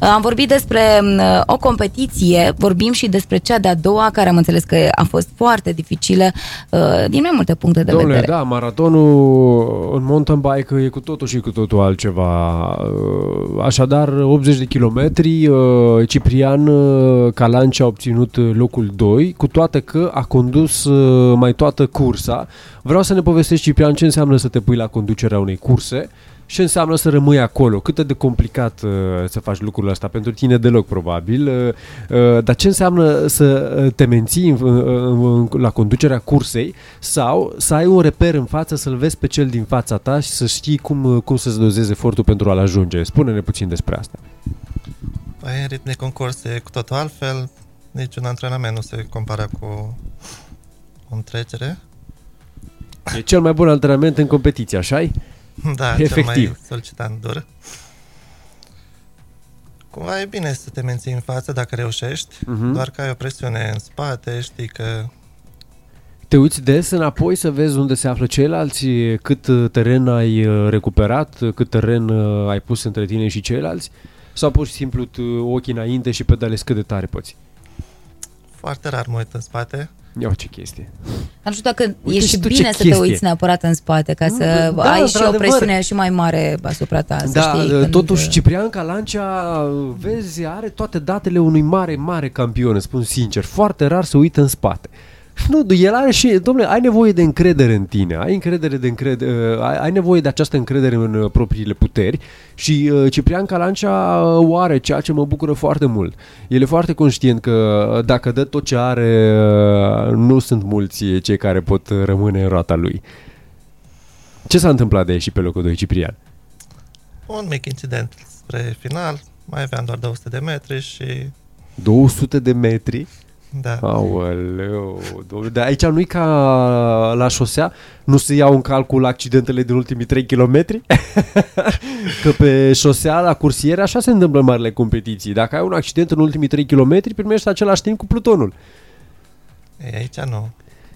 Am vorbit despre o competiție, vorbim și despre cea de-a doua, care am înțeles că a fost foarte dificilă din mai multe puncte de vedere. Da, maratonul în mountain bike e cu totul și cu totul altceva. Așadar, 80 de kilometri, Ciprian Calanci a obținut locul 2, cu toate că a condus mai toată cursa. Vreau să ne povestești, Ciprian, ce înseamnă să te pui la conducerea unei curse și ce înseamnă să rămâi acolo. Cât de complicat să faci lucrul ăsta? Pentru tine deloc, probabil. Dar ce înseamnă să te menții la conducerea cursei sau să ai un reper în față, să-l vezi pe cel din fața ta și să știi cum să-ți dozezi efortul pentru a-l ajunge? Spune-ne puțin despre asta. Păi, în ritm de concurs e cu totul altfel. Niciun antrenament nu se compară cu o întrecere. E cel mai bun antrenament în competiție, așa-i? Da, efectiv. Cel mai solicitant dur. Cumva e bine să te menții în față dacă reușești, doar că ai o presiune în spate, știi că... Te uiți des înapoi să vezi unde se află ceilalți, cât teren ai recuperat, cât teren ai pus între tine și ceilalți? Sau pur și simplu ochii înainte și pedalezi cât de tare poți? Foarte rar mă uit în spate. Ia ce chestie. Nu știu dacă e și bine să te uiți neapărat în spate, ca să ai și o presiune și mai mare asupra ta. Da, să știi, totuși Ciprian Calancea, vezi, are toate datele unui mare campion, îți spun sincer. Foarte rar să uită în spate. Nu, el are și, dom'le, ai nevoie de încredere în tine, ai nevoie de această încredere în propriile puteri și Ciprian Calancea o are, ceea ce mă bucură foarte mult. El e foarte conștient că dacă dă tot ce are, nu sunt mulți cei care pot rămâne în roata lui. Ce s-a întâmplat de ieși pe locul 2, Ciprian? Un mic incident spre final, mai aveam doar 200 de metri și... 200 de metri? Da. Aoleu, dar aici nu-i ca la șosea? Nu se iau în calcul accidentele din ultimii 3 km? Că pe șosea, la cursiere, așa se întâmplă în marile competiții. Dacă ai un accident în ultimii 3 km, primești același timp cu plutonul. Aici nu.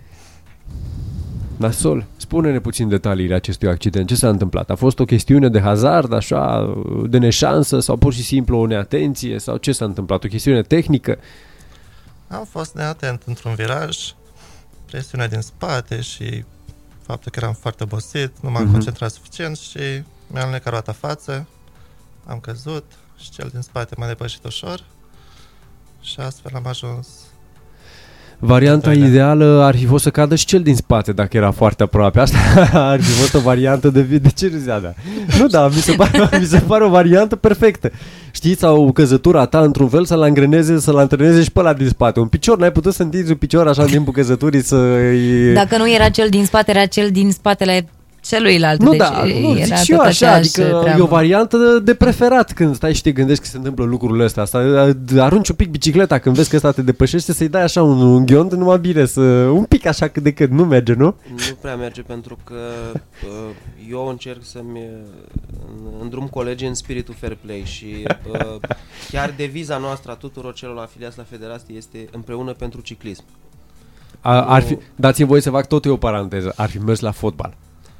Nasol, spune-ne puțin detaliile acestui accident. Ce s-a întâmplat? A fost o chestiune de hazard, așa, de neșansă sau pur și simplu o neatenție? Sau ce s-a întâmplat? O chestiune tehnică? Am fost neatent într-un viraj, presiunea din spate și faptul că eram foarte obosit, nu m-am concentrat suficient și mi-am alunecat roata față, am căzut și cel din spate m-a depășit ușor și astfel am ajuns. Varianta ideală ar fi fost să cadă și cel din spate dacă era foarte aproape. Asta ar fi fost o variantă de ce râzea? Nu, da, mi se pare o variantă perfectă. Știi, sau căzătura ta într-un fel să-l antreneze și pe ăla din spate. Un picior, n-ai putut să întinzi un picior așa în timpul căzăturii Dacă nu era cel din spate, era cel din spatele celuilalt. Nu, deci zic și eu așa, adică treabă. E o variantă de preferat când stai și te gândești că se întâmplă lucrurile astea. Arunci un pic bicicleta când vezi că ăsta te depășește, să-i dai așa un ghiont, numai bine, un pic așa cât de cât, nu merge, nu? Nu prea merge pentru că eu încerc să-mi îndrum colegii în spiritul fair play și chiar deviza noastră a tuturor celor afiliați la federație este împreună pentru ciclism. Dați-mi voie să fac tot eu o paranteză, ar fi mers la fotbal.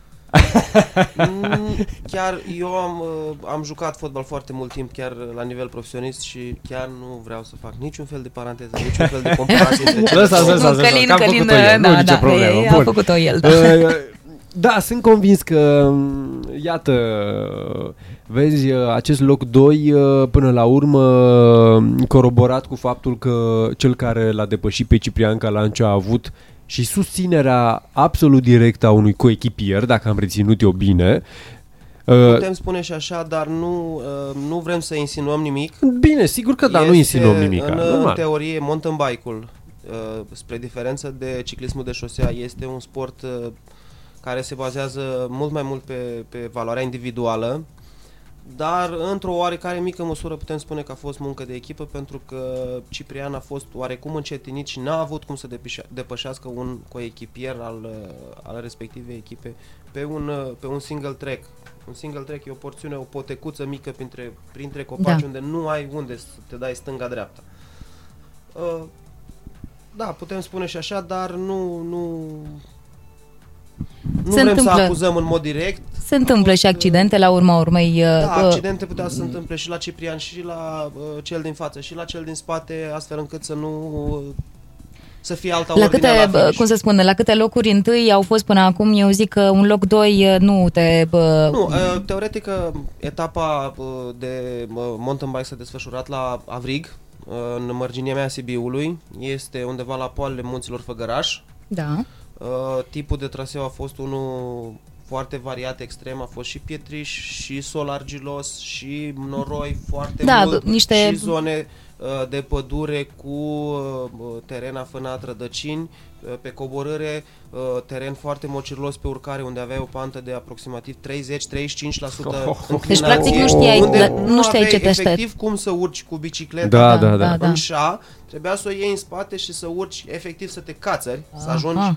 Chiar eu am jucat fotbal foarte mult timp, chiar la nivel profesionist și chiar nu vreau să fac niciun fel de paranteză, niciun fel de comparație între Călin, a făcut-o el. Da, sunt convins că, iată, vezi, acest loc 2 până la urmă coroborat cu faptul că cel care l-a depășit pe Ciprian Calancea a avut și susținerea absolut directă a unui coechipier, dacă am reținut eu bine. Putem spune și așa, dar nu vrem să insinuăm nimic. Bine, sigur că nu insinuăm nimic. În teorie, mountain bike-ul, spre diferență de ciclismul de șosea, este un sport care se bazează mult mai mult pe valoarea individuală, dar într-o oarecare mică măsură putem spune că a fost muncă de echipă, pentru că Ciprian a fost oarecum încetinit și n-a avut cum să depășească un coechipier al respectivei echipe pe un single track. Un single track e o porțiune, o potecuță mică printre copaci, unde nu ai unde să te dai stânga-dreapta. Da, putem spune și așa, dar nu Nu vrem să acuzăm în mod direct. Se întâmplă și accidente la urma urmei. Da, accidente putea să se întâmple și la Ciprian și la cel din față și la cel din spate, astfel încât să fie alta ordine la finish. Cum se spune, la câte locuri întâi au fost până acum? Eu zic că un loc 2 nu te... Nu, teoretic etapa de mountain bike s-a desfășurat la Avrig, în mărginia mea Sibiului. Este undeva la poalele munților Făgăraș. Da. Tipul de traseu a fost unul foarte variat, extrem, a fost și pietriș, și sol argilos, și noroi foarte mult, și zone de pădure cu teren afânat, rădăcini, pe coborâre, teren foarte mociros pe urcare, unde aveai o pantă de aproximativ 30-35% înclinație. Deci practic nu știai ce te aștept. Efectiv cum să urci cu bicicleta Da. șa, trebuia să o iei în spate și să urci, efectiv să te cațări, să ajungi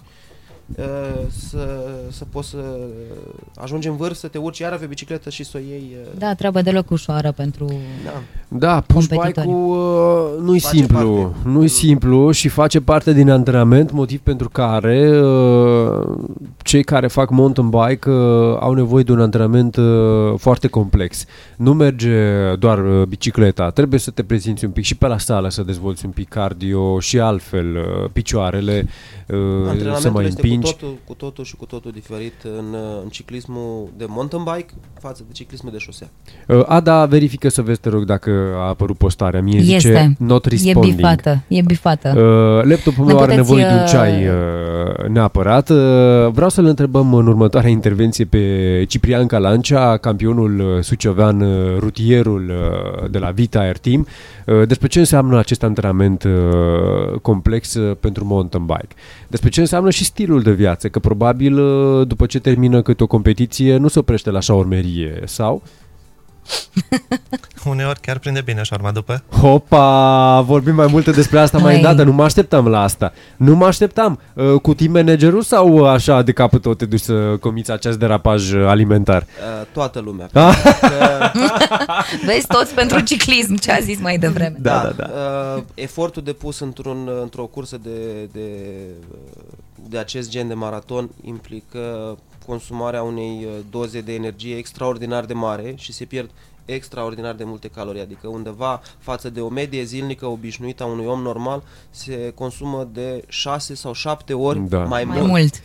să poți să ajungi în vârf, să te urci iară pe bicicletă și să o iei. Da, treaba deloc ușoară pentru push bike-ul nu-i simplu. Nu-i simplu și face parte din antrenament, motiv pentru care cei care fac mountain bike au nevoie de un antrenament foarte complex. Nu merge doar bicicleta, trebuie să te prezinți un pic și pe la sală, să dezvolți un pic cardio și altfel picioarele, să mai împingi. Cu totul diferit în ciclismul de mountain bike față de ciclismul de șosea. Ada, verifică să vezi, te rog, dacă a apărut postarea. Mie zice not responding. E bifată. Laptopul meu are nevoie de un ceai neapărat. Vreau să-l întrebăm în următoarea intervenție pe Ciprian Calancea, campionul sucevean, rutierul de la Vita Air Team, despre ce înseamnă acest antrenament complex pentru mountain bike. Despre ce înseamnă și stilul de viață, că probabil după ce termină câte o competiție nu se oprește la șaurmerie, sau? Uneori chiar prinde bine șaurma după. Hopa, vorbim mai multe despre asta mai îndată, nu mă așteptam la asta. Nu mă așteptam. Cu team managerul sau așa de capul tot te duci să comiți acest derapaj alimentar? Toată lumea. Vezi, toți pentru ciclism, ce a zis mai devreme. Da. Efortul depus într-o cursă de acest gen de maraton implică consumarea unei doze de energie extraordinar de mare și se pierd extraordinar de multe calorii, adică undeva față de o medie zilnică obișnuită a unui om normal se consumă de 6 sau 7 ori mai mult.